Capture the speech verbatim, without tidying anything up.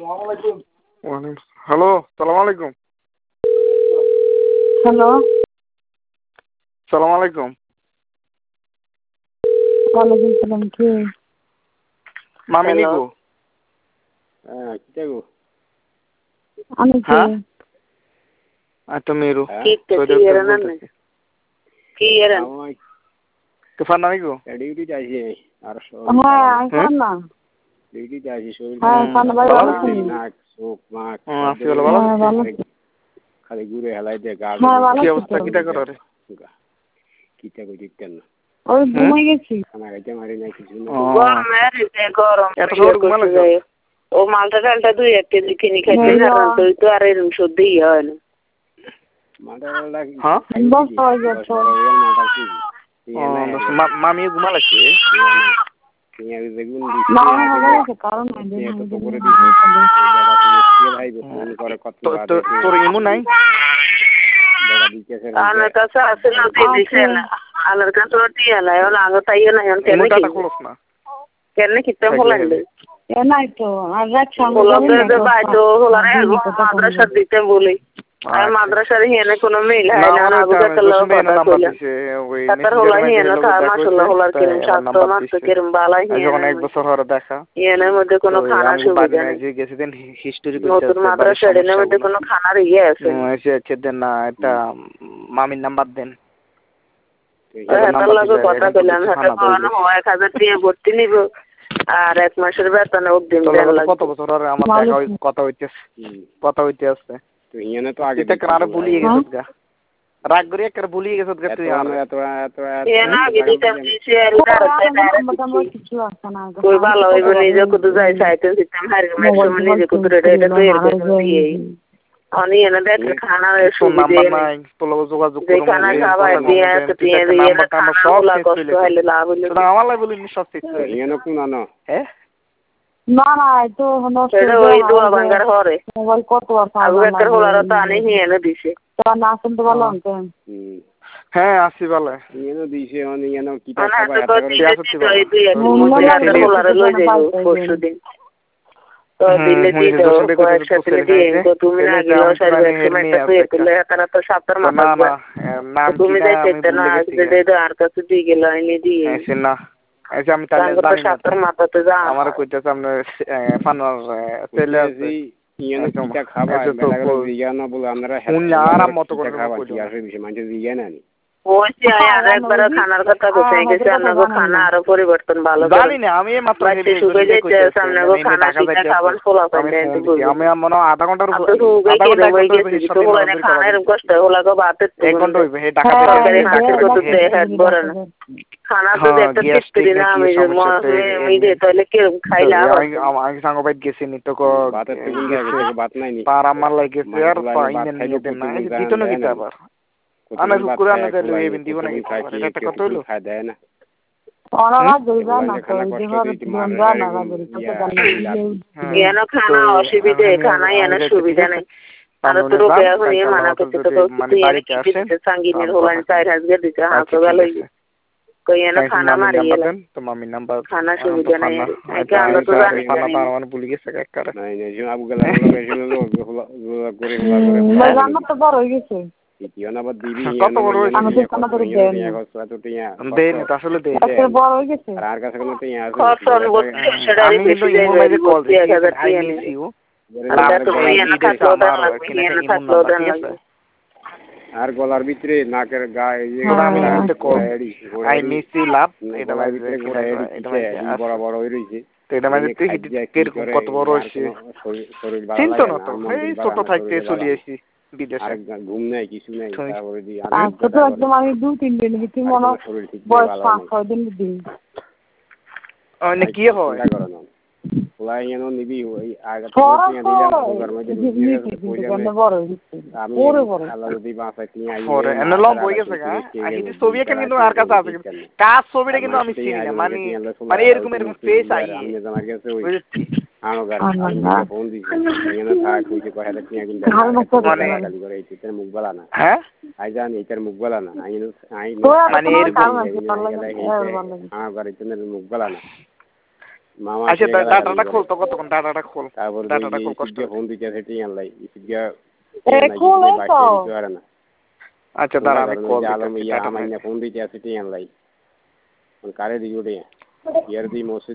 Hello, সালাম আলাইকুম। Hello, সালাম আলাইকুম। ওয়ালাইকুম সালাম। কে? মামিনি গো। হ্যাঁ, কিটা গো? আমি কে? হ্যাঁ? আর তো মেরু। কিটা তো কি দেখতে এরান না? বলতেছি। কি এরান? তো ফান নামি গো। ডিউটি যাইছে আর সব। হ্যাঁ, আমি পান না। ডিউটি যাইছে শরীর। হ্যাঁ, পান ভাই ভালো আছেন? নাক, চোখ, মাক। হুম, আছি ভালো ভালো হ্যাঁ, ভালো আছি। আছি। খালি ঘুরে হেলাই দে গা। হ্যাঁ, ভালো কি আছি অবস্থা তো। কিটা করো রে? কিটা কই দিতেন না। ওই ঘুমাই গেছি। খানা খাইতে মারি নাই কিছু না। গরম মেরে গরম। এত সর ঘুমালে তো। ও মালটা ডালটা দুই এক কেজি কিনে খাইতে না তুই তো আর এরকম সত্যি হয় না। মালটা ডালটা হ্যাঁ? দশ হয়ে যাচ্ছে। মালটা কি? মামি ঘুমা লাগছে। টিয়া দেখুন মামা হবে না কারণ নাই। তো তো করে দিছি। জায়গা থেকে কে ভাই ফোন করে কত তো তোর ইমু নাই? জায়গা দিতেছে আমার কাছে আছে না দিছে না আমার কাছে টিয়া নাই ওলা আগে তাইও নাই কেন ইমুটা কি খোলস না। কেন কিতে হলাইলে এ নাই তো আর রাখছ আমি বলে ভাই তো হলারে মাদ্রাসা দিতে বলি আর মাদ্রাসার হিনে কোনো মিল হয় না আবু বকর লোক কথা কইলা তার হলা হিনে তা মাশাআল্লাহ হলার কিরম সাতটা মাস কিরম বালাই হিনে যখন এক বছর হরে দেখা হিনের মধ্যে কোনো খানা সুবিধা নেই যে গেছিলেন হিস্টরি করতে নতুন মাদ্রাসার হিনের মধ্যে কোনো খানার ইয়ে আছে এসে আছে দেন না এটা মামির নাম্বার দেন তার লগে কথা কইলাম হাতে কোন এক হাজার টাকা ভর্তি নিব আর এক মাসের বেতন অগ্রিম দেন লাগবে কত বছর আর আমার দেখা কথা হইতেছে কথা হইতে আছে তো হিনে তো আগে এটা কারে ভুলিয়ে গেছত গা রাগ করে একবার ভুলিয়ে গেছত গা তুই আর এত এত এত আগে দিতাম দিছি আর কই ভালো হইব নিজে কত যাই চাইতে দিতাম হারি মেশো নিজে কত রেডা এটা তো এরকম দিয়ে অনি এনে দেখ খানা সুবিধা নাই তো লোক যোগাযোগ করব খানা খাওয়া দিয়ে দিয়ে দিয়ে খানা সব কষ্ট হইলে লাভ হইলো আমার লাই বলি সব ঠিক হইলো হিনে কোন না হ্যাঁ না না তো হনো সেটা ওই দোয়া বাঙ্গার হরে মোবাইল কত আছে আবু বকর হলার তো আনি হিনে দিছে তো না শুনতে ভালো আনতে হ্যাঁ আসি ভালো হিনে দিছে অনি হিনে কি তা খাবার হাতে করে পরশুদিন তো দিলে দি তো একসাথে দিয়ে তো তুমি না গেলো সারি একটা তুই করলে তারা তো সাতটার মাথা নাম তুমি যাইতে না আসলে দে তো আর কাছে দিয়ে গেল আইনি দিয়ে না আচ্ছা আমি তাহলে জানি সাতটার মাথাতে যা আমার কইতেছে আমরা ফানার তেলে আছে ইয়ানো কিটা খাবার বেলা করে দিয়া না বলে আমরা কোন আরাম মত করে খাবার কইলো কি আসে বিষয় মানে দিয়া না নি ওইছে আর একবার খানার কথা কইতে গেছে আমগো খানা আরো পরিবর্তন ভালো করে জানি না আমি মাত্র হেলে সুগে যাইতে আমগো খানা কিটা খাবার খোলা পাইলে আমি মনে আধা ঘন্টার উপর আধা ঘন্টা হয়ে গেছে তো হলো না খানার কষ্ট হলো গো বাতে এক ঘন্টা হইবে হে টাকা দিয়ে হাতের কত দে হেড বড় না খানা তো একটা টিস্টরি না আমি আমি দে তাহলে কি খাইলা আমি সাঙ্গ বাইত গেছি নি তো বাতে তুমি গেছে বাত নাই নি পার আমার লাগে আর পাইনে নিয়ে দেন না দিত না কিতা আবার আমি কুকুর আনে দিলে এই বিন্দি বনে এটা একটা কথা হলো খায় দেয় না ওরা দুইবা না তো দিবার বন্ধা না লাগবে তো জানি কেন খানা অসুবিধা খানা এনে সুবিধা নাই আর তো রোগে এখন এই মানা করতে তো তুই এনে কি দিতে সাঙ্গিনের হলান চার হাজার দিতে হাতে গেল কই এনে খানা মারি এলেন তো মামি নাম্বার খানা সুবিধা নাই আগে আমরা তো জানি খানা পারমান ভুলে গেছে একবারে নাই নাই যে আবু গেলা লগে ছিল লোক করে হলা করে জানা তো বড় হয়ে গেছে ইয়না বাদ দিবি কত বড় হইছে আমি তো খানা করে দেন দেন আসলে দেন এত বড় হয়ে গেছে আর কাছে কোনো তো ইয়া আছে আমি কিন্তু ইমো মেজে কল দিছি I miss you last in থাকলো আমার কিনে থাকলো ঠিক আছে আর গলার ভিতরে নাকের গায়ে তোরা আমি কিন্তু call I miss you love এটা গলার ভিতরে গোড়া এড়ি এটা বড় বড় হই রইছে তো এটা মানে তুই কিরকম কত বড় হইছে শরীর ভালো চিন্তা না লাগে তো এই ছোট থাকতে চলে আসি বিদেশে ঘুম নাই কিছু নাই তারপরে দি আজকে তো একদম আমি দুই তিন দিন ভিতরে মনে বয়স পাঁচ ছয় দিন দিন অনেক কি হয় ওলাই এনো নিবি ওই আগে থেকে দিলাম ওর মধ্যে আমি আল্লাহ যদি বাঁচাই তিয়া পরে এনে লম বই গেছে গা হিটি ছবি কিন্তু আর কাছে আছে কাজ ছবিটা কিন্তু আমি চিনি না মানে মানে এরকম এরকম ফেস আই আমি আমার কাছে ওই আমার কাছে ফোন দিছি এনে থাক কইতে কয় হাজার তিয়া কিন্তু মানে গালি করে এইটার মুখ বলা না হ্যাঁ আই জানি এটার মুখ বলা না আই আই মানে এরকম আমার বাড়িতে মুখ বলা না আচ্ছা ডাটাটা খোল তো কতক্ষণ ডাটাটা খোল তারপর ডাটাটা খোল কষ্ট ফোন দিতে সেটি আনলাই ইসিগা খোলে তো আচ্ছা দাঁড়া আমি কল আলম ইয়া আমাইনা ফোন দিতে সেটি আনলাই কারে দিও রে ইয়ার দি মোস